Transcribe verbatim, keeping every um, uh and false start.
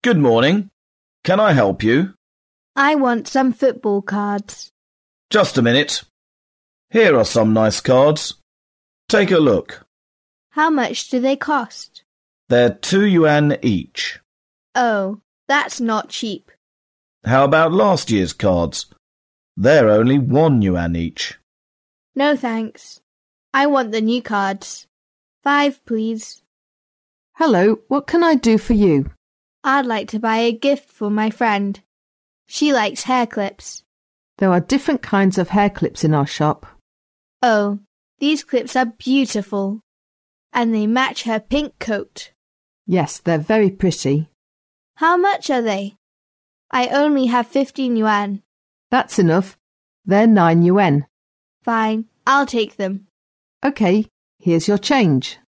Good morning. Can I help you? I want some football cards. Just a minute. Here are some nice cards. Take a look. How much do they cost? They're two yuan each. Oh, that's not cheap. How about last year's cards? They're only one yuan each. No thanks. I want the new cards. Five, please. Hello, what can I do for you? I'd like to buy a gift for my friend. She likes hair clips. There are different kinds of hair clips in our shop. Oh, these clips are beautiful. And they match her pink coat. Yes, they're very pretty. How much are they? I only have fifteen yuan. That's enough. They're nine yuan. Fine, I'll take them. OK, here's your change.